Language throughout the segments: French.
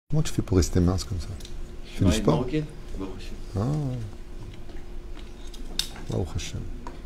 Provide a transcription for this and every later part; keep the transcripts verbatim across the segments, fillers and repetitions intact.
Comment tu fais pour rester mince comme ça? Tu fais du sport? Ah, Baruch Hashem.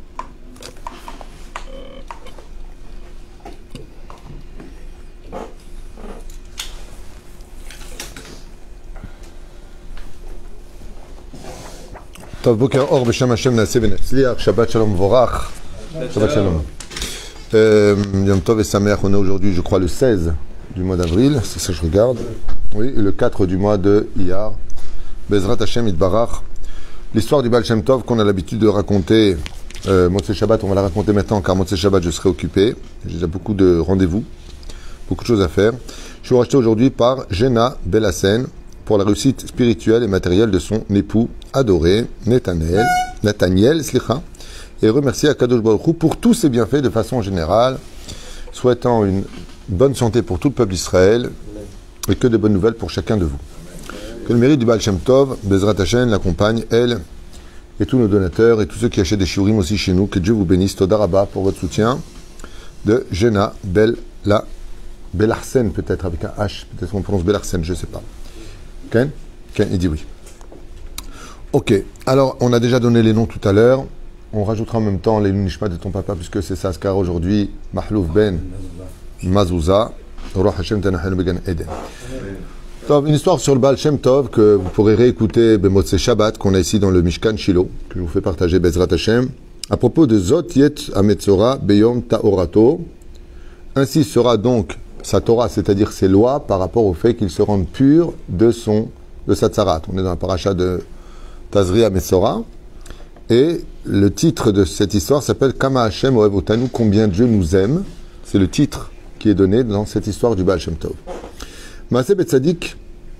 טוב, בוקר אור בשם השם נעשה ונצליח, שבת שלום מבורך, שבת שלום. Yom Tov et Sameach, on est aujourd'hui, je crois, le seize du mois d'avril, c'est ça que je regarde. Oui, le quatre du mois de Iyar. Bezrat Hashem Itbarach. L'histoire du Baal Shem Tov qu'on a l'habitude de raconter, euh, Motzei Shabbat, on va la raconter maintenant car Motzei Shabbat je serai occupé. J'ai déjà beaucoup de rendez-vous, beaucoup de choses à faire. Je suis racheté aujourd'hui par Jenna Bellassen pour la réussite spirituelle et matérielle de son époux adoré, Nathaniel, Nathaniel Slicha, et remercier Akadosh Baruch Hu pour tous ses bienfaits de façon générale, souhaitant une bonne santé pour tout le peuple d'Israël et que de bonnes nouvelles pour chacun de vous. Que le mérite du Baal Shem Tov, Bezrat Hashem, l'accompagne, elle et tous nos donateurs et tous ceux qui achètent des shiurim aussi chez nous. Que Dieu vous bénisse. Toda Rabba pour votre soutien. De Jenna Bella Bellassen, peut-être avec un H, peut-être qu'on prononce Bellassen, je ne sais pas. Ken Ken, il dit oui. Ok, alors on a déjà donné les noms tout à l'heure. On rajoutera en même temps les Nishma de ton papa, puisque c'est ça, car aujourd'hui, Mahlouf Ben Mazouza, Roi Hashem Tanahel Began Eden. Une histoire sur le Baal Shem Tov que vous pourrez réécouter Motzei Shabbat qu'on a ici dans le Mishkan Shiloh, que je vous fais partager Bezrat Hashem, à propos de Zot Yet Ametzora Beyom Ta'orato. Ainsi sera donc sa Torah, c'est-à-dire ses lois, par rapport au fait qu'il se rende pur de son de sa tzarat. On est dans la paracha de Tazri Ametzora. Et le titre de cette histoire s'appelle Kama Hashem Ohev Otanu, combien Dieu nous aime. C'est le titre qui est donné dans cette histoire du Baal Shem Tov. Maaseh Betzadik,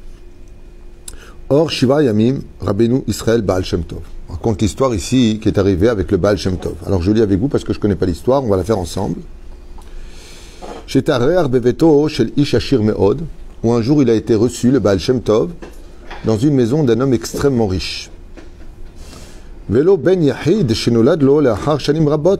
Or Shiva Yamim, Rabbeinu Israël Baal Shem Tov. On raconte l'histoire ici qui est arrivée avec le Baal Shem Tov. Alors je lis avec vous parce que je ne connais pas l'histoire, on va la faire ensemble. Shetarer Beveto Shel Ish Ashir Meod, où un jour il a été reçu, le Baal Shem Tov, dans une maison d'un homme extrêmement riche. Velo Ben Yahid Shenolad Lo Leachar Shanim Rabot.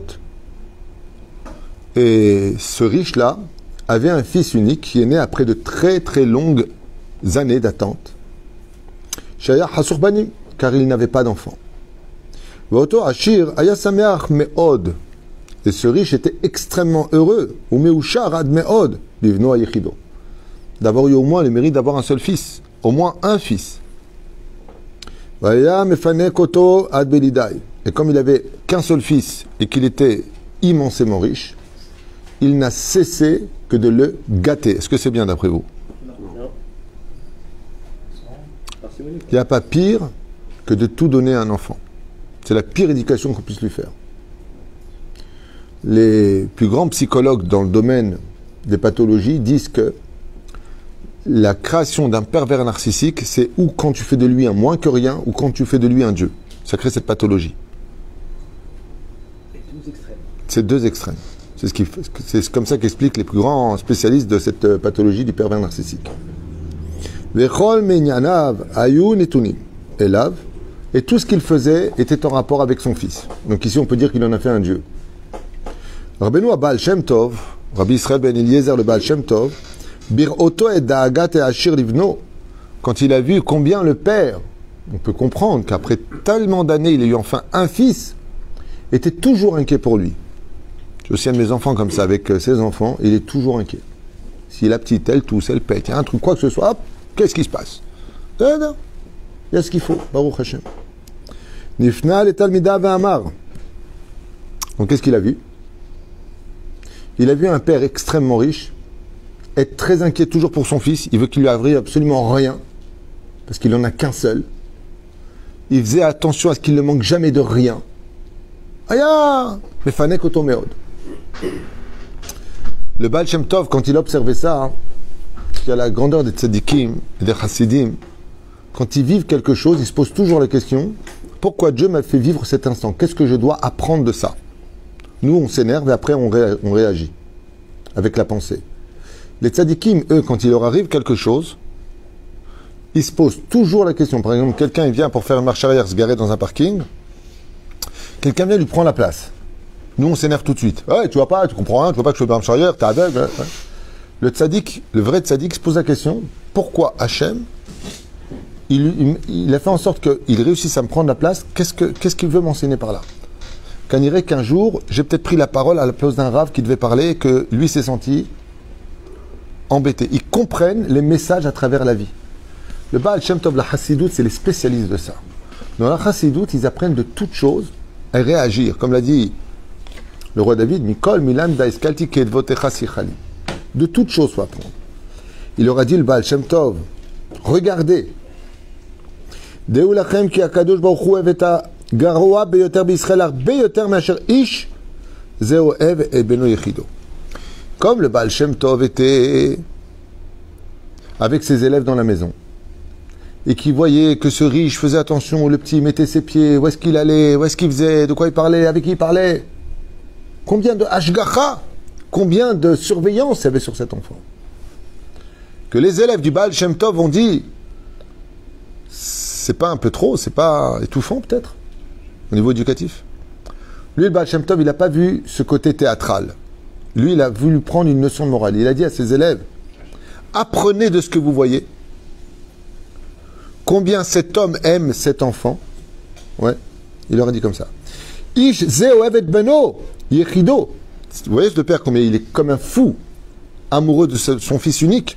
Et ce riche-là avait un fils unique qui est né après de très très longues années d'attente. Shaya Hasur Banim, car il n'avait pas d'enfant. Voto Ashir Aya Sameach Meod. Et ce riche était extrêmement heureux. Ou Meushar Ad Meod, Livno Ayechido. D'avoir eu au moins le mérite d'avoir un seul fils. Au moins un fils. Vaya Mefane Koto Ad Belidai. Et comme il avait qu'un seul fils et qu'il était immensément riche, il n'a cessé que de le gâter. Est-ce que c'est bien d'après vous? Non. Il n'y a pas pire que de tout donner à un enfant. C'est la pire éducation qu'on puisse lui faire. Les plus grands psychologues dans le domaine des pathologies disent que la création d'un pervers narcissique, c'est ou quand tu fais de lui un moins que rien, ou quand tu fais de lui un dieu. Ça crée cette pathologie. C'est deux extrêmes. C'est ce qui, c'est comme ça qu'expliquent les plus grands spécialistes de cette pathologie du pervers narcissique. Et tout ce qu'il faisait était en rapport avec son fils. Donc ici on peut dire qu'il en a fait un dieu. Rabbeinu Baal Shem Tov, Rabbi Israël ben Eliezer le Baal Shem Tov, Bir'oto et Da'agat et Ashir Livno, quand il a vu combien le père, on peut comprendre qu'après tellement d'années il a eu enfin un fils, était toujours inquiet pour lui. J'ai aussi un de mes enfants comme ça, avec ses enfants, il est toujours inquiet. Si la petite, elle tousse, elle pète, il y a un truc, quoi que ce soit, hop, qu'est-ce qui se passe? Il y a ce qu'il faut, Baruch Hashem. Nifna le Talmida ve'amar. Donc qu'est-ce qu'il a vu? Il a vu un père extrêmement riche, être très inquiet toujours pour son fils, il veut qu'il lui arrive absolument rien, parce qu'il n'en a qu'un seul. Il faisait attention à ce qu'il ne manque jamais de rien. Aya Mefane Koto Meod. Le Baal Shem Tov, quand il observait ça, hein, il y a la grandeur des tzadikim et des chassidim. Quand ils vivent quelque chose, ils se posent toujours la question, pourquoi Dieu m'a fait vivre cet instant? Qu'est-ce que je dois apprendre de ça? Nous, on s'énerve et après on, ré, on réagit avec la pensée. Les tzadikim, eux, quand il leur arrive quelque chose, ils se posent toujours la question. Par exemple, quelqu'un il vient pour faire une marche arrière, se garer dans un parking, quelqu'un vient lui prend la place. Nous, on s'énerve tout de suite. Ouais, tu vois pas, tu comprends rien, tu vois pas que je fais une marche arrière, t'es aveugle. Ouais. Le tzaddik, le vrai tzaddik se pose la question, pourquoi Hachem, il, il, il a fait en sorte qu'il réussisse à me prendre la place, qu'est-ce que, qu'est-ce qu'il veut m'enseigner par là? Qu'on dirait qu'un jour, j'ai peut-être pris la parole à la place d'un rave qui devait parler et que lui s'est senti embêté. Ils comprennent les messages à travers la vie. Le Baal Shem Tov, la Hassidout, c'est les spécialistes de ça. Dans la Hassidout, ils apprennent de toutes choses à réagir. Comme l'a dit le roi David, Mikol Milan Daiskalti Kedvotecha Sichali. De toutes choses, faut apprendre. Il aura dit le Baal Shem Tov, regardez. Deu lachem ki akadosh baruch hu ohev et hagaroa beyoter b'Yisrael harbe yoter me'asher ish ze ohev et beno yechido. Comme le Baal Shem Tov était avec ses élèves dans la maison et qui voyait que ce riche faisait attention, le petit mettait ses pieds, où est-ce qu'il allait, où est-ce qu'il faisait, de quoi il parlait, avec qui il parlait. Combien de hashgacha, combien de surveillance il y avait sur cet enfant. Que les élèves du Baal Shem Tov ont dit, c'est pas un peu trop, c'est pas étouffant peut-être, au niveau éducatif. Lui, le Baal Shem Tov, il n'a pas vu ce côté théâtral. Lui, il a voulu prendre une leçon de morale. Il a dit à ses élèves, apprenez de ce que vous voyez. Combien cet homme aime cet enfant. Ouais, il leur a dit comme ça. Ish ze ohev et beno yechido. Vous voyez ce père, combien il est comme un fou, amoureux de son fils unique.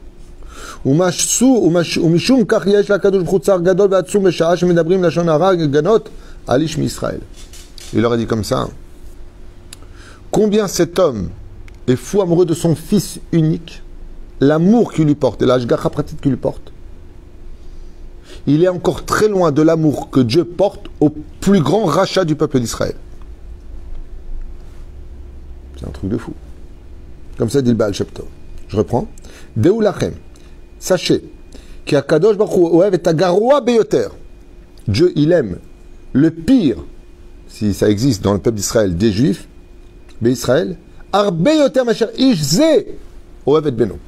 Umishum kach yesh lakadosh baruch hu tsar gadol ve'atzum b'sha'a shemedabrim lashon hara ganot al ish mi'Israël. Il leur a dit comme ça. Combien cet homme est fou amoureux de son fils unique, l'amour qu'il lui porte, et l'ashgacha pratique qu'il lui porte. Il est encore très loin de l'amour que Dieu porte au plus grand rachat du peuple d'Israël. C'est un truc de fou. Comme ça dit le Baal Shem Tov. Je reprends. Deu lachem. Sachez qu'Akadosh Baruch Hu ohev et hagaroa beyoter. Dieu, il aime le pire, si ça existe dans le peuple d'Israël, des Juifs, Israël, harbe yoter masher ish ze ohev et beno.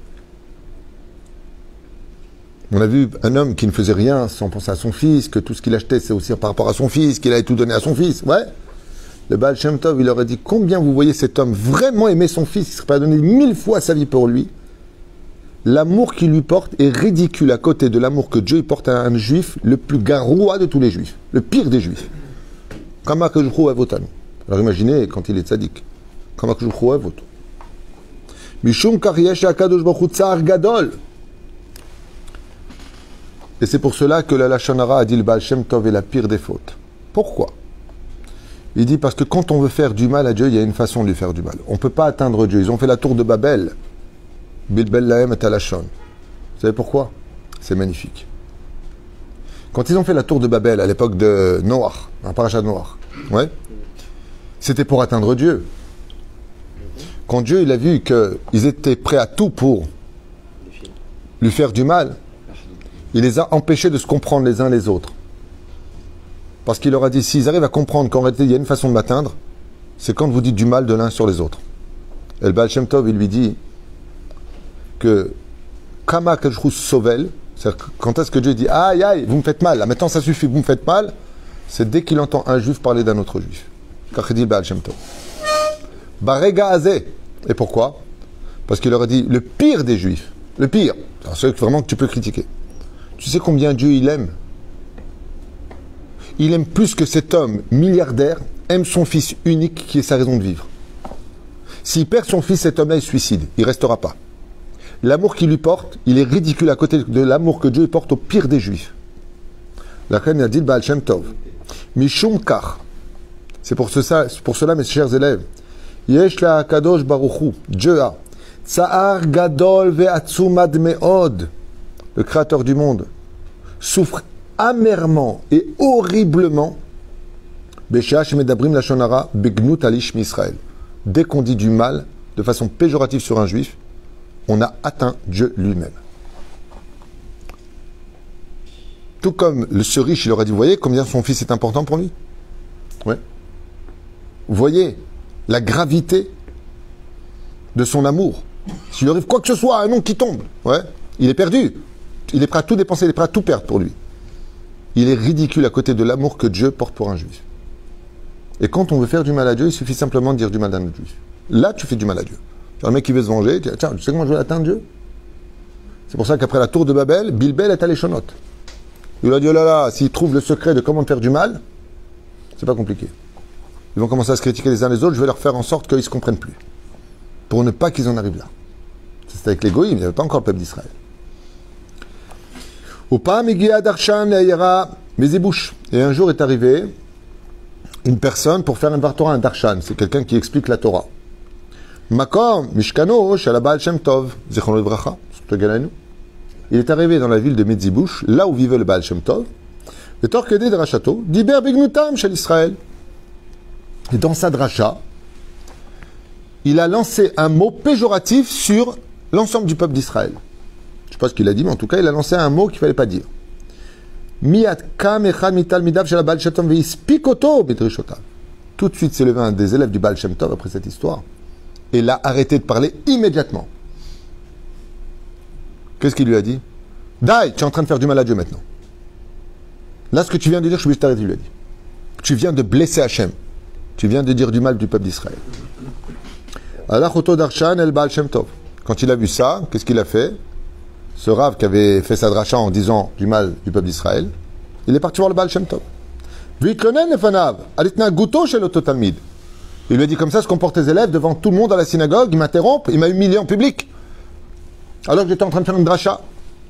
On a vu un homme qui ne faisait rien sans penser à son fils, que tout ce qu'il achetait, c'est aussi par rapport à son fils, qu'il allait tout donner à son fils. Ouais. Le Baal Shem Tov, il aurait dit, combien vous voyez cet homme vraiment aimer son fils, il serait pas donné mille fois sa vie pour lui. L'amour qu'il lui porte est ridicule à côté de l'amour que Dieu porte à un juif, le plus garoua de tous les juifs, le pire des juifs. Kama kejchou avotanu. Alors imaginez quand il est tzaddik. Kama kejchou avotanu. Mishum karyesh hakadosh baruch hu tsar gadol. Et c'est pour cela que la Lashon Hara a dit le Baal Shem Tov est la pire des fautes. Pourquoi? Il dit parce que quand on veut faire du mal à Dieu, il y a une façon de lui faire du mal. On ne peut pas atteindre Dieu. Ils ont fait la tour de Babel. Bilbel Lahem et Talashon. Vous savez pourquoi? C'est magnifique. Quand ils ont fait la tour de Babel à l'époque de Noach, un parachat de Noach, ouais, c'était pour atteindre Dieu. Quand Dieu il a vu qu'ils étaient prêts à tout pour lui faire du mal, il les a empêchés de se comprendre les uns les autres. Parce qu'il leur a dit, s'ils arrivent à comprendre qu'en réalité il y a une façon de m'atteindre, c'est quand vous dites du mal de l'un sur les autres. Et le Baal Shem Tov, il lui dit que Kama Kajrous Sovel, c'est-à-dire quand est-ce que Dieu dit aïe aïe, vous me faites mal, là maintenant ça suffit, vous me faites mal, c'est dès qu'il entend un juif parler d'un autre juif. Car il dit le Baal Shem Tov. Barega Azé. Et pourquoi? Parce qu'il leur a dit le pire des juifs, le pire, c'est vraiment que tu peux critiquer. Tu sais combien Dieu il aime? Il aime plus que cet homme milliardaire aime son fils unique qui est sa raison de vivre. S'il perd son fils, cet homme-là il se suicide, il ne restera pas. L'amour qu'il lui porte, il est ridicule à côté de l'amour que Dieu porte au pire des juifs. La reine a dit le Baal Shem Tov. Mishum kar. C'est pour, ce, pour cela, mes chers élèves, Yesh la Kadosh Baruchu, Dieu a, Tsa'ar Gadol ve'atzumad me'od, le créateur du monde, souffre amèrement et horriblement, Beshash medabrim lashon hara begnut al ish mi'Israël. Dès qu'on dit du mal, de façon péjorative sur un juif, on a atteint Dieu lui-même. Tout comme ce riche, il aurait dit, vous voyez combien son fils est important pour lui? Ouais. Vous voyez la gravité de son amour. S'il lui arrive quoi que ce soit, un nom qui tombe, ouais, il est perdu. Il est prêt à tout dépenser, il est prêt à tout perdre pour lui. Il est ridicule à côté de l'amour que Dieu porte pour un juif. Et quand on veut faire du mal à Dieu, il suffit simplement de dire du mal d'un autre juif. Là, tu fais du mal à Dieu. Un mec qui veut se venger, tiens, tu sais comment je vais atteindre Dieu? C'est pour ça qu'après la tour de Babel, Bilbel est allé Shonot. Il a dit, oh là là, s'ils trouvent le secret de comment faire du mal, c'est pas compliqué. Ils vont commencer à se critiquer les uns les autres, je vais leur faire en sorte qu'ils ne se comprennent plus. Pour ne pas qu'ils en arrivent là. C'était avec les goïms, il n'y avait pas encore le peuple d'Israël. Et un jour est arrivé une personne pour faire un Vartora, un Darshan. C'est quelqu'un qui explique la Torah. Makom, Mishkano, Shalabal Shem Tov, Zechon Livracha, il est arrivé dans la ville de Medzibush, là où vivait le Baal Shem Tov, et Torkedé de Rachato, Diber Bignutam chez l'Israël. Et dans sa dracha, il a lancé un mot péjoratif sur l'ensemble du peuple d'Israël. Je ne sais pas ce qu'il a dit, mais en tout cas, il a lancé un mot qu'il ne fallait pas dire. Tout de suite s'est levé un des élèves du Baal Shem Tov après cette histoire, et il a arrêté de parler immédiatement. Qu'est-ce qu'il lui a dit? Dai, tu es en train de faire du mal à Dieu maintenant. Là, ce que tu viens de dire, je suis obligé de t'arrêter, il lui a dit. Tu viens de blesser Hachem. Tu viens de dire du mal du peuple d'Israël. Allah Choto Darshan el Baal Shem Tov. Quand il a vu ça, qu'est-ce qu'il a fait? Ce Rav qui avait fait sa dracha en disant du mal du peuple d'Israël, il est parti voir le Baal Shem Tov. Il lui a dit comme ça se comportent tes élèves devant tout le monde à la synagogue, il m'interrompt, il m'a humilié en public. Alors que j'étais en train de faire une dracha.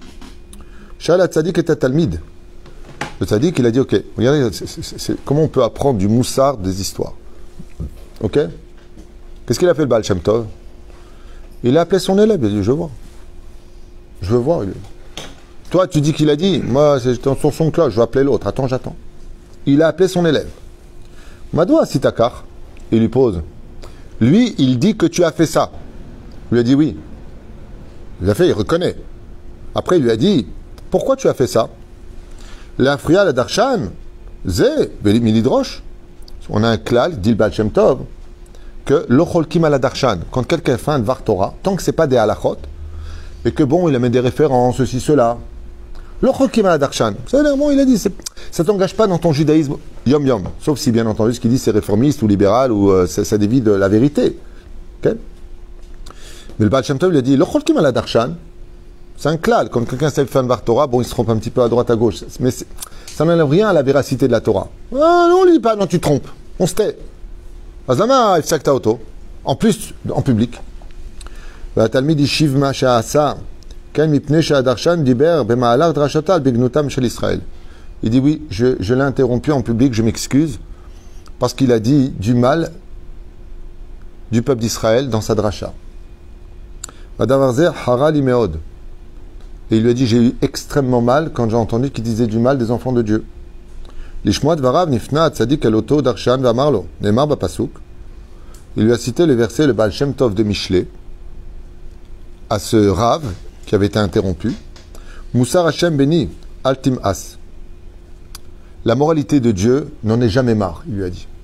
Shal Tzadik était Talmid. Le Tzadik, il a dit, ok, regardez, c'est, c'est, c'est, comment on peut apprendre du moussard des histoires. Ok? Qu'est-ce qu'il a fait le Baal Shem Tov? Il a appelé son élève, il a dit, je veux voir. Je veux voir. Il... Toi, tu dis qu'il a dit, moi, c'est sur son cloche, je vais appeler l'autre. Attends, j'attends. Il a appelé son élève. Madoua Sitakar. Il lui pose. Lui, il dit que tu as fait ça. Il lui a dit oui. Il a fait, il reconnaît. Après, il lui a dit, pourquoi tu as fait ça? La Fria, la Darshan, Zé, Milidrosh. On a un klal, dit le Baal Shem Tov, que l'ocholkim à la Darshan, quand quelqu'un fait un Dvar Torah, tant que c'est pas des halachot, et que bon, il amène des références, ceci, cela. L'ocholkim à la Darshan, ça bon, il a dit, ça t'engage pas dans ton judaïsme yom yom, sauf si bien entendu ce qu'il dit c'est réformiste ou libéral ou euh, ça, ça dévie de la vérité. Okay? Mais le Baal Shem Tov, il a dit, l'ocholkim à la Darshan, c'est un klal. Quand quelqu'un sait faire un Dvar Torah, bon, il se trompe un petit peu à droite, à gauche. Mais ça n'enlève rien à la véracité de la Torah. Ah, non, on ne dit pas, non, tu te trompes. On se tait. Azama, ifsakta auto. En plus, en public. Talmid ishiv ma sha'asa. Ken mipne sha'adarshan diber bema'alar drashatal bignutam shel Israël. Il dit oui, je, je l'ai interrompu en public, je m'excuse, parce qu'il a dit du mal du peuple d'Israël dans sa dracha. Vadavarzer harali meod. Et il lui a dit, j'ai eu extrêmement mal quand j'ai entendu qu'il disait du mal des enfants de Dieu. L'ishmoat varav nifna tzadik eloto darshan vamarlo. Neymar bapasuk. Il lui a cité le verset, le Baal Shem Tov de Michelet, à ce Rav qui avait été interrompu. Moussar Hashem beni altim as. La moralité de Dieu n'en est jamais marre, il lui a dit.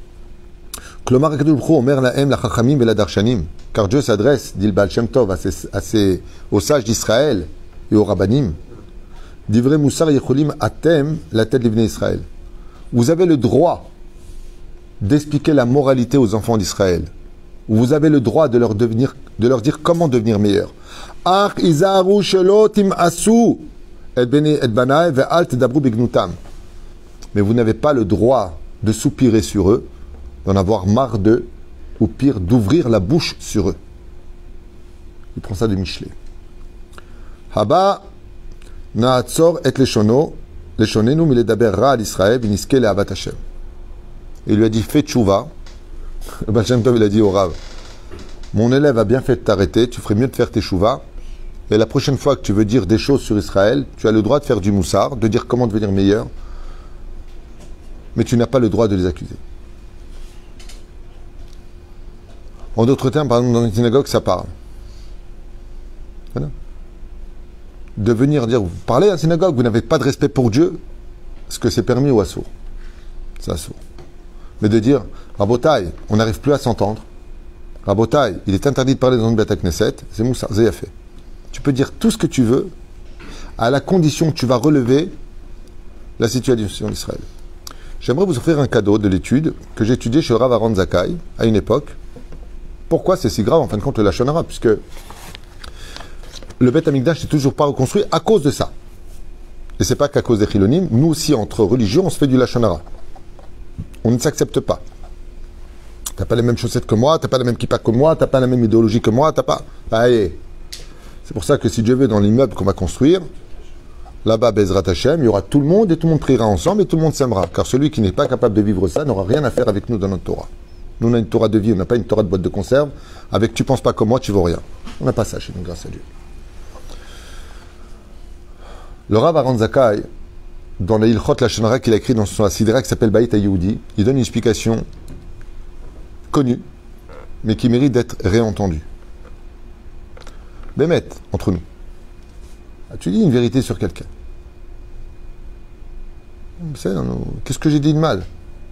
Klomar akadosh baruch hu omer lahem la chachamim ve la darshanim. Car Dieu s'adresse, dit le Baal Shem Tov, à ses, à ses, aux sages d'Israël et aux rabbanim. Divrei Moussar Yecholim Atem, la tête de Israël. Vous avez le droit d'expliquer la moralité aux enfants d'Israël. Vous avez le droit de leur, devenir, de leur dire comment devenir meilleur. Ach izaru shelo tim'asu et bene et banai ve'al tedabru bignutam. Mais vous n'avez pas le droit de soupirer sur eux, d'en avoir marre d'eux, ou pire, d'ouvrir la bouche sur eux. Il prend ça de Michelet. Haba na'atzor et leshono, leshonenu miledaber ra al Israël biniske le'avat Hashem. Il lui a dit, fais tchouva. Le Baal Shem Tov, il a dit au Rav, mon élève a bien fait de t'arrêter, tu ferais mieux de faire tes tchouva. Et la prochaine fois que tu veux dire des choses sur Israël, tu as le droit de faire du moussard, de dire comment devenir meilleur, mais tu n'as pas le droit de les accuser. En d'autres termes, par exemple, dans une synagogue, ça parle. Voilà. De venir dire, vous parlez à la synagogue, vous n'avez pas de respect pour Dieu, est-ce que c'est permis ou assourd? C'est assourd. Mais de dire, Rabotai, on n'arrive plus à s'entendre. Rabotai, il est interdit de parler dans une Beth Knesset, c'est Moussa, c'est fait. Tu peux dire tout ce que tu veux, à la condition que tu vas relever la situation d'Israël. J'aimerais vous offrir un cadeau de l'étude que j'ai étudié chez le Rav Aaron Zakai, à une époque. Pourquoi c'est si grave en fin de compte le Lachon Hara? Puisque le Beth Amikdash n'est toujours pas reconstruit à cause de ça. Et c'est pas qu'à cause des Chilonim. Nous aussi, entre religions, on se fait du Lachon Hara. On ne s'accepte pas. T'as pas les mêmes chaussettes que moi, t'as pas la même kippa que moi, t'as pas la même idéologie que moi, t'as pas... Allez. C'est pour ça que si Dieu veut, dans l'immeuble qu'on va construire, là-bas, Bezrat Hashem, il y aura tout le monde et tout le monde priera ensemble et tout le monde s'aimera. Car celui qui n'est pas capable de vivre ça n'aura rien à faire avec nous dans notre Torah. Nous, on a une Torah de vie, on n'a pas une Torah de boîte de conserve. Avec tu penses pas comme moi, tu vaux rien. On n'a pas ça chez nous, grâce à Dieu. Le Rav Aaron Zakkai, dans les Ilchot Lachon Hara qu'il a écrit dans son Sidra qui s'appelle Baït HaYehudi, il donne une explication connue, mais qui mérite d'être réentendue. Bémet, entre nous. Tu dis une vérité sur quelqu'un. Qu'est-ce que j'ai dit de mal?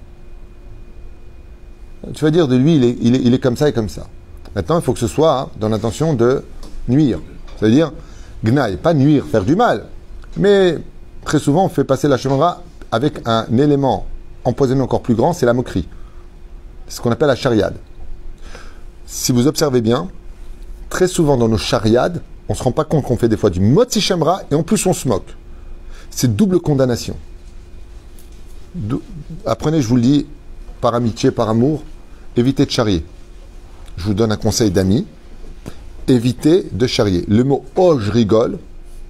Tu vas dire de lui, il est, il est, il est comme ça et comme ça. Maintenant, il faut que ce soit hein, dans l'intention de nuire. C'est-à-dire, gnaï, pas nuire, faire du mal. Mais très souvent, on fait passer la Lachon Hara avec un élément empoisonné encore plus grand, c'est la moquerie. C'est ce qu'on appelle la chariade. Si vous observez bien, très souvent dans nos chariades, on ne se rend pas compte qu'on fait des fois du motzi shemra et en plus on se moque. C'est double condamnation. Dou- Apprenez, je vous le dis, par amitié, par amour, évitez de charrier. Je vous donne un conseil d'ami, évitez de charrier. Le mot « oh, je rigole »,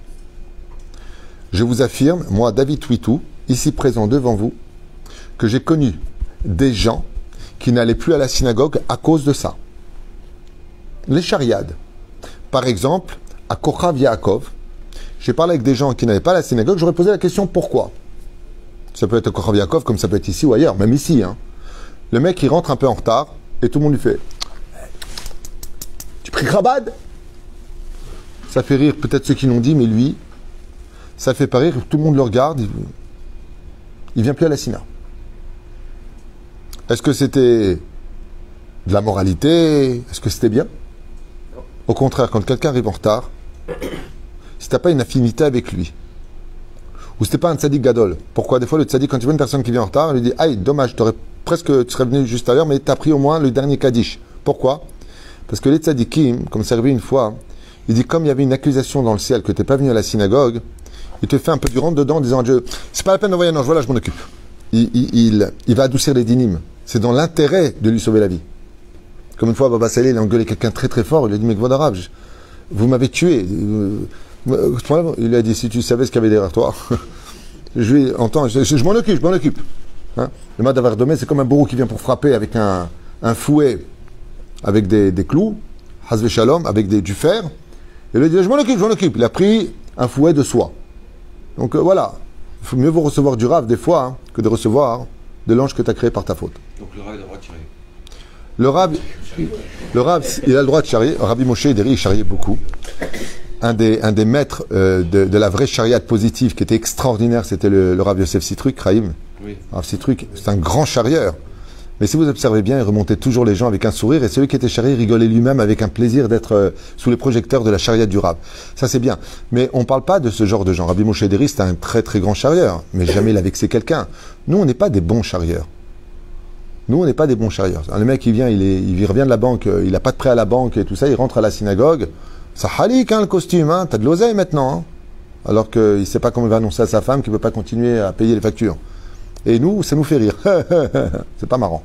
je vous affirme, moi, David Twitou, ici présent devant vous, que j'ai connu des gens qui n'allaient plus à la synagogue à cause de ça. Les chariades. Par exemple, à Kochav Yaakov, j'ai parlé avec des gens qui n'avaient pas la synagogue, j'aurais posé la question pourquoi. Ça peut être à Kochav Yaakov comme ça peut être ici ou ailleurs, même ici. Hein. Le mec, il rentre un peu en retard et tout le monde lui fait « Tu pries Chabad ?» Ça fait rire peut-être ceux qui l'ont dit, mais lui, ça fait pas rire, tout le monde le regarde, il, il vient plus à la synagogue. Est-ce que c'était de la moralité? Est-ce que c'était bien? Au contraire, quand quelqu'un arrive en retard, si tu n'as pas une affinité avec lui, ou si tu n'es pas un tzaddik gadol, pourquoi des fois le tzaddik, quand tu vois une personne qui vient en retard, il lui dit « Aïe, dommage, t'aurais presque, tu serais venu juste à l'heure, mais tu as pris au moins le dernier kaddish. » Pourquoi? Parce que les tzaddikim, comme c'est arrivé une fois, il dit comme il y avait une accusation dans le ciel que tu n'es pas venu à la synagogue, il te fait un peu du rentre dedans en disant « Dieu, c'est pas la peine d'envoyer un ange, voilà, je m'en occupe. » Il, il, il, il va adoucir les dynimes. C'est dans l'intérêt de lui sauver la vie. Comme une fois, Baba Saleh, il a engueulé quelqu'un très très fort. Il lui a dit, mais Kvod Arav, vous m'avez tué. Il lui a dit, si tu savais ce qu'il y avait derrière toi. je lui entends, je, je, je m'en occupe, je m'en occupe. Hein, le mat d'Avardomé, c'est comme un bourreau qui vient pour frapper avec un, un fouet, avec des, des clous, Hazve Shalom, avec des, du fer. Et lui a dit, je m'en occupe, je m'en occupe. Il a pris un fouet de soie. Donc euh, voilà. Il faut mieux vous recevoir du Rav des fois hein, que de recevoir de l'ange que tu as créé par ta faute. Donc le Rav a le droit de charrier. Le Rav, le Rav, il a le droit de charrier. Rabbi Moshe Ederi, il charriait beaucoup. Un des, un des maîtres euh, de, de la vraie chariade positive qui était extraordinaire, c'était le, le Rav Yosef Sitruk, Chaim. Oui. Rav Sitruk, c'est un grand charrieur. Mais si vous observez bien, il remontait toujours les gens avec un sourire et celui qui était charrié rigolait lui-même avec un plaisir d'être euh, sous les projecteurs de la chariade du Rav. Ça, c'est bien. Mais on ne parle pas de ce genre de gens. Rabbi Moshe Ederi, c'était un très très grand charrieur, mais jamais il a vexé quelqu'un. Nous, on n'est pas des bons charrieurs. Nous, on n'est pas des bons charrieurs. Le mec, il vient, il, est, il revient de la banque, il n'a pas de prêt à la banque et tout ça, il rentre à la synagogue. Ça halik, hein, le costume, hein, t'as de l'oseille maintenant. Hein, alors qu'il ne sait pas comment il va annoncer à sa femme qu'il ne peut pas continuer à payer les factures. Et nous, ça nous fait rire. C'est pas marrant.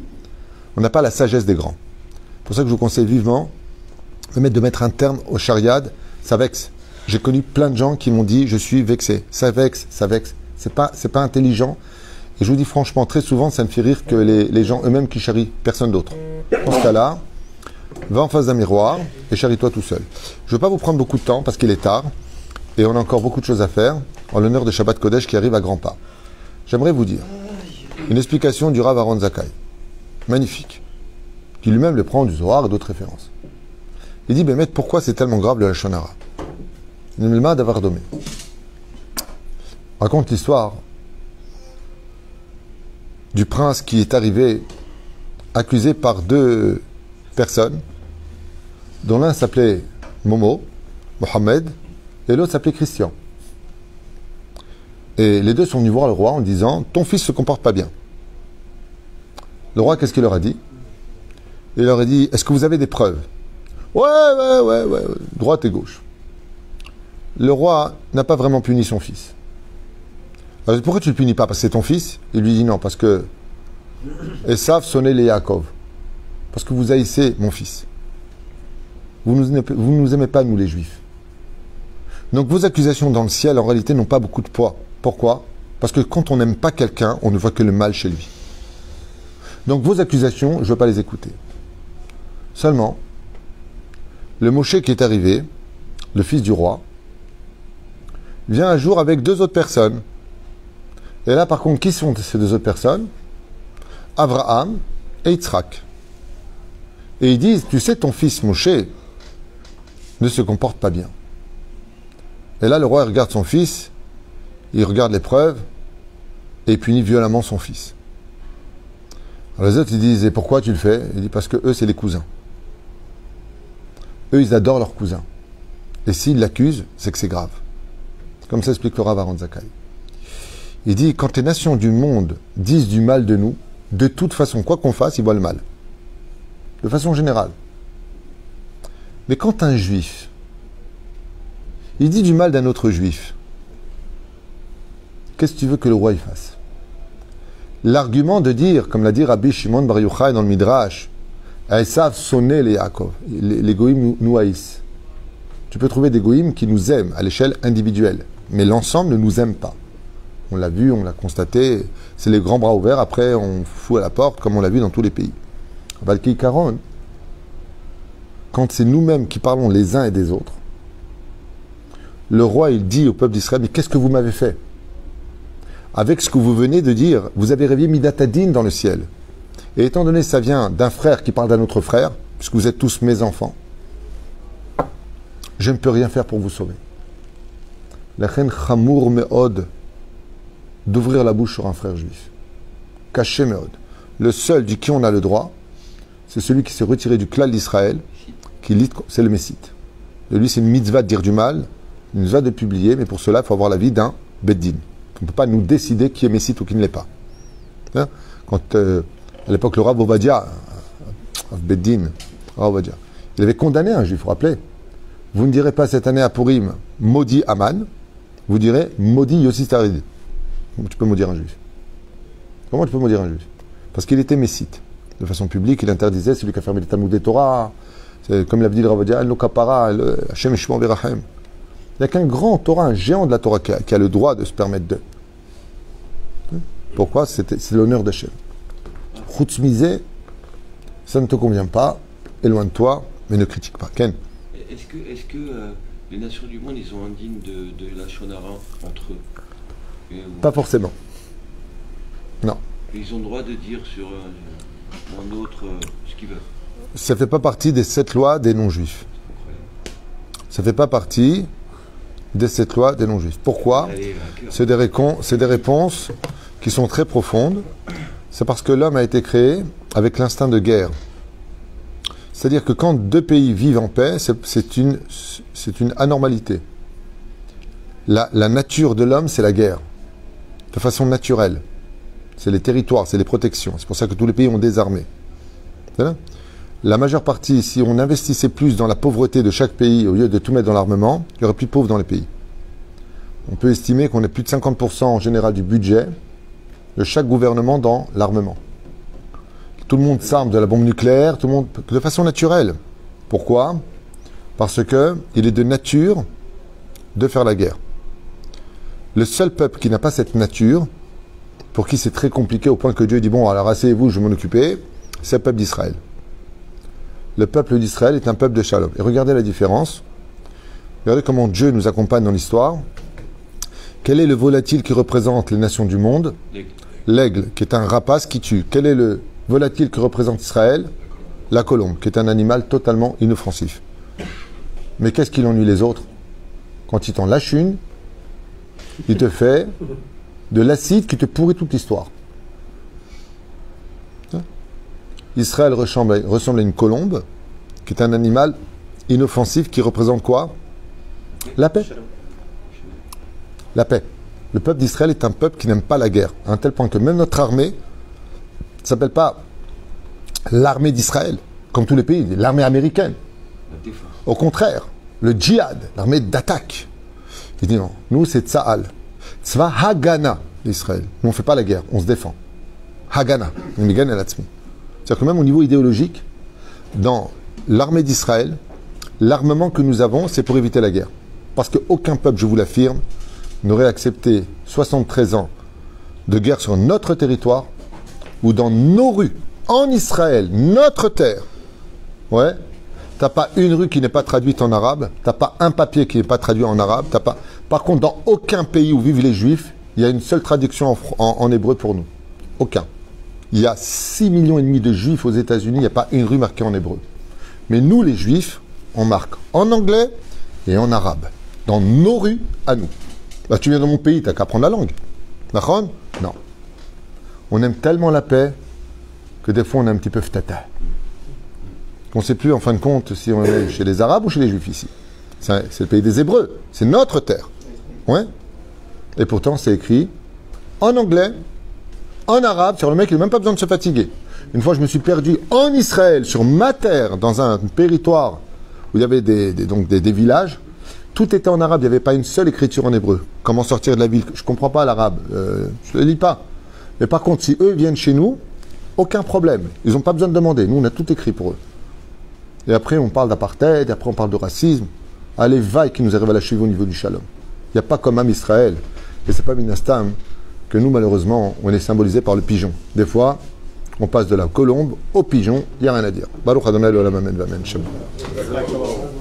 On n'a pas la sagesse des grands. C'est pour ça que je vous conseille vivement de mettre, de mettre un terme au chariade. Ça vexe. J'ai connu plein de gens qui m'ont dit, je suis vexé. Ça vexe, ça vexe. C'est pas, c'est pas intelligent. Et je vous dis franchement, très souvent, ça me fait rire que les, les gens eux-mêmes qui charrient, personne d'autre. Dans ce cas-là, va en face d'un miroir et charrie-toi tout seul. Je ne veux pas vous prendre beaucoup de temps parce qu'il est tard et on a encore beaucoup de choses à faire en l'honneur de Shabbat Kodesh qui arrive à grands pas. J'aimerais vous dire une explication du Rav Aaron Zakkai, magnifique, qui lui-même le prend du Zohar et d'autres références. Il dit, ben maître, pourquoi c'est tellement grave le Lachon Hara? Nimilma d'avoir domé. Raconte l'histoire du prince qui est arrivé accusé par deux personnes, dont l'un s'appelait Momo, Mohamed, et l'autre s'appelait Christian. Et les deux sont venus voir le roi en disant « Ton fils se comporte pas bien ». Le roi, qu'est-ce qu'il leur a dit? Il leur a dit, est-ce que vous avez des preuves? Ouais, ouais, ouais, ouais, droite et gauche. Le roi n'a pas vraiment puni son fils. Alors, pourquoi tu ne le punis pas? Parce que c'est ton fils? Il lui dit non, parce que Esav sonnait les Yaakov. Parce que vous haïssez mon fils. Vous ne nous, vous nous aimez pas, nous les Juifs. Donc vos accusations dans le ciel, en réalité, n'ont pas beaucoup de poids. Pourquoi? Parce que quand on n'aime pas quelqu'un, on ne voit que le mal chez lui. Donc vos accusations, je ne veux pas les écouter. Seulement, le Moshe qui est arrivé, le fils du roi, vient un jour avec deux autres personnes. Et là, par contre, qui sont ces deux autres personnes? Abraham et Yitzhak. Et ils disent, tu sais, ton fils Moshe ne se comporte pas bien. Et là, le roi il regarde son fils, il regarde les preuves, et il punit violemment son fils. Alors les autres, ils disent, et pourquoi tu le fais? Il dit, parce que eux, c'est les cousins. Eux, ils adorent leurs cousins. Et s'ils l'accusent, c'est que c'est grave. Comme ça explique le Rav Aaron Zakai. Il dit, quand les nations du monde disent du mal de nous, de toute façon, quoi qu'on fasse, ils voient le mal. De façon générale. Mais quand un juif, il dit du mal d'un autre juif, qu'est-ce que tu veux que le roi y fasse? L'argument de dire, comme l'a dit Rabbi Shimon Bar Yochai dans le Midrash, Esav sonnait les Yaakov, les, les goïms nous, nous haïssent. Tu peux trouver des goïms qui nous aiment à l'échelle individuelle, mais l'ensemble ne nous aime pas. On l'a vu, on l'a constaté, c'est les grands bras ouverts, après on fout à la porte, comme on l'a vu dans tous les pays. Valki Karon, quand c'est nous-mêmes qui parlons les uns et des autres, le roi, il dit au peuple d'Israël, mais qu'est-ce que vous m'avez fait? Avec ce que vous venez de dire, vous avez réveillé Midatadine dans le ciel. Et étant donné que ça vient d'un frère qui parle d'un autre frère, puisque vous êtes tous mes enfants, je ne peux rien faire pour vous sauver. La reine Chamour Meod, d'ouvrir la bouche sur un frère juif. Caché Meod. Le seul du qui on a le droit, c'est celui qui s'est retiré du clan d'Israël, qui lit, c'est le Messite. De lui, c'est une mitzvah de dire du mal, une mitzvah de publier, mais pour cela, il faut avoir l'avis d'un Beddin. On ne peut pas nous décider qui est Messite ou qui ne l'est pas. Hein? Quand, euh, à l'époque, le Rav Ovadia, Beddin, Rav Ovadia, il avait condamné un juif, vous vous rappelez? Vous ne direz pas cette année à Purim, maudit Aman, vous direz maudit Yossi Tarid. Comment tu peux maudire un juif? Comment tu peux maudire un juif? Parce qu'il était Messite. De façon publique, il interdisait celui qui a fermé les Talmud des Torah. C'est comme l'avait dit le Rav Ovadia, Al-No Kapara, Hashem Yishmor V'Rachem. Il n'y a qu'un grand Torah, un géant de la Torah qui a, qui a le droit de se permettre de. Pourquoi? C'est, c'est l'honneur d'Hachem. Chutzmisé, ça ne te convient pas, éloigne-toi, mais ne critique pas. Ken? Est-ce que, est-ce que euh, les nations du monde, ils sont indignes de, de la Shonara entre eux? Et, ou... Pas forcément. Non. Ils ont le droit de dire sur euh, un autre euh, ce qu'ils veulent. Ça ne fait pas partie des sept lois des non-juifs. Ça ne fait pas partie des sept lois des non-juifs. Pourquoi? C'est des, récon- c'est des réponses qui sont très profondes. C'est parce que l'homme a été créé avec l'instinct de guerre. C'est-à-dire que quand deux pays vivent en paix, c'est, c'est, une, c'est une anormalité. La, la nature de l'homme, c'est la guerre. De façon naturelle. C'est les territoires, c'est les protections. C'est pour ça que tous les pays ont des armées. La majeure partie, si on investissait plus dans la pauvreté de chaque pays au lieu de tout mettre dans l'armement, il y aurait plus de pauvres dans les pays. On peut estimer qu'on ait plus de cinquante pour cent en général du budget de chaque gouvernement dans l'armement. Tout le monde s'arme de la bombe nucléaire, tout le monde de façon naturelle. Pourquoi? Parce que il est de nature de faire la guerre. Le seul peuple qui n'a pas cette nature, pour qui c'est très compliqué au point que Dieu dit bon, alors asseyez-vous, je vais m'en occuper, c'est le peuple d'Israël. Le peuple d'Israël est un peuple de shalom. Et regardez la différence. Regardez comment Dieu nous accompagne dans l'histoire. Quel est le volatile qui représente les nations du monde? L'aigle. L'aigle, qui est un rapace qui tue. Quel est le volatile qui représente Israël? La colombe, qui est un animal totalement inoffensif. Mais qu'est-ce qui ennuie les autres? Quand il t'en lâche une, il te fait de l'acide qui te pourrit toute l'histoire. Israël ressemble à, ressemble à une colombe, qui est un animal inoffensif qui représente quoi? La paix. La paix. Le peuple d'Israël est un peuple qui n'aime pas la guerre, à un tel point que même notre armée ne s'appelle pas l'armée d'Israël, comme tous les pays, l'armée américaine. La défense. Au contraire, le djihad, l'armée d'attaque. Il dit non, nous c'est Tsahal. Tzva Hagana d'Israël. Nous on ne fait pas la guerre, on se défend. Hagana. C'est-à-dire que même au niveau idéologique, dans l'armée d'Israël, l'armement que nous avons, c'est pour éviter la guerre. Parce qu'aucun peuple, je vous l'affirme, n'aurait accepté soixante-treize ans de guerre sur notre territoire ou dans nos rues, en Israël, notre terre. Ouais. T'as pas une rue qui n'est pas traduite en arabe, t'as pas un papier qui n'est pas traduit en arabe, t'as pas... Par contre, dans aucun pays où vivent les juifs, il y a une seule traduction en, en, en hébreu pour nous. Aucun. Il y a six millions et demi de juifs aux États-Unis, il n'y a pas une rue marquée en hébreu. Mais nous, les juifs, on marque en anglais et en arabe. Dans nos rues, à nous. Bah, tu viens dans mon pays, t'as qu'à apprendre la langue. D'accord ? Non. On aime tellement la paix que des fois on est un petit peu ftata. On ne sait plus en fin de compte si on est chez les Arabes ou chez les Juifs ici. C'est, c'est le pays des Hébreux, c'est notre terre. Ouais. Et pourtant c'est écrit en anglais, en arabe, sur le mec il n'a même pas besoin de se fatiguer. Une fois je me suis perdu en Israël, sur ma terre, dans un territoire où il y avait des, des, donc des, des villages, tout était en arabe, il n'y avait pas une seule écriture en hébreu. Comment sortir de la ville ? Je ne comprends pas l'arabe, euh, je ne le lis pas. Mais par contre, si eux viennent chez nous, aucun problème. Ils n'ont pas besoin de demander. Nous, on a tout écrit pour eux. Et après, on parle d'apartheid, et après, on parle de racisme. Allez, vaille qui nous arrive à la cheville au niveau du shalom. Il n'y a pas comme Am Israël. Et c'est pas Minastam que nous, malheureusement, on est symbolisé par le pigeon. Des fois, on passe de la colombe au pigeon, il n'y a rien à dire. Baruch Adonai Olam Amen Vamen. Shabbat.